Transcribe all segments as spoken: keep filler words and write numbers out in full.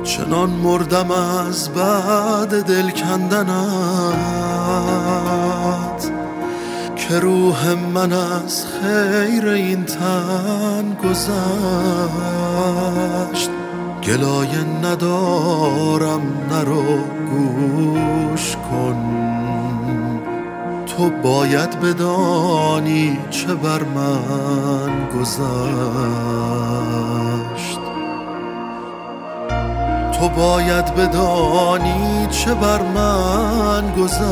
چنان مردم از بعد دل کندنت که روح من از خیر این تن گذشت. گلایه ندارم نرو گوش کن، تو باید بدانی چه بر من گذشت. تو باید بدانی چه بر من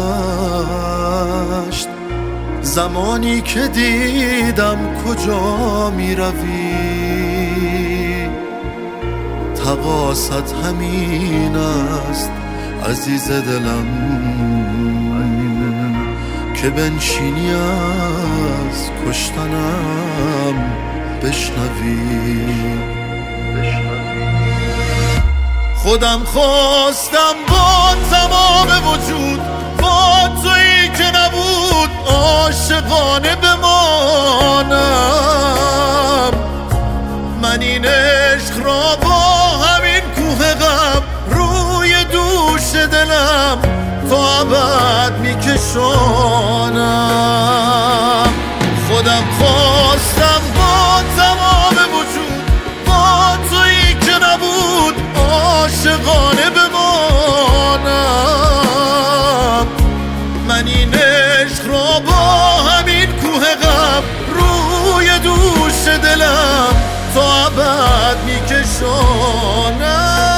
گذشت. زمانی که دیدم کجا می روی، تقاصت همین است عزیز دلم که بنشینی از کشتنم بشنوی. خودم خواستم با تمام وجود با تویی که نبود عاشقانه بمانم. من این عشق را با همین کوه غم روی دوش دلم تا ابد میکشانم. خودم خواستم با تمام وجود با تویی که نبود عاشقانه بمانم. من این عشق را با همین کوه غم روی دوش دلم تا ابد میکشانم.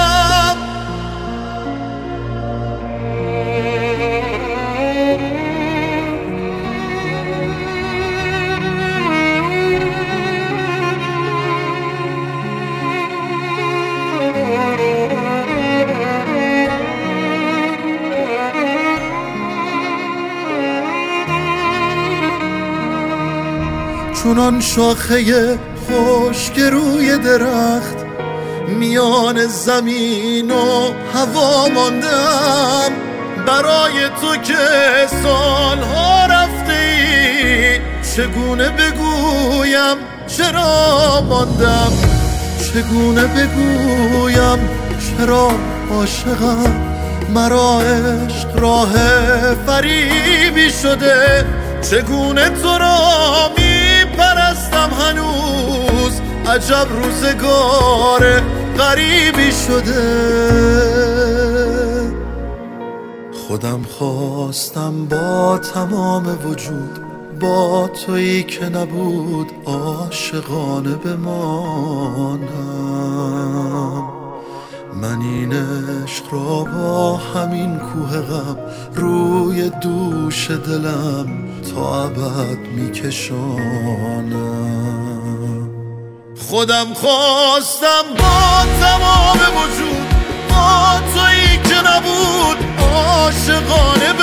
چونان شاخه خشک روی درخت میان زمین و هوا ماندم. برای تو که سالها رفته ای چگونه بگویم چرا ماندم. چگونه بگویم چرا عاشقم. مرا عشق راه فریبی شده. چگونه تو را می پرستم هنوز عجب روزگار غریبی شده. خودم خواستم با تمام وجود با تویی که نبود عاشقانه بمانم. من این عشق را با همین کوه غم روی دوش دلم تا ابد میکشانم. خودم خواستم با تمام وجود با تویی که نبود عاشقانه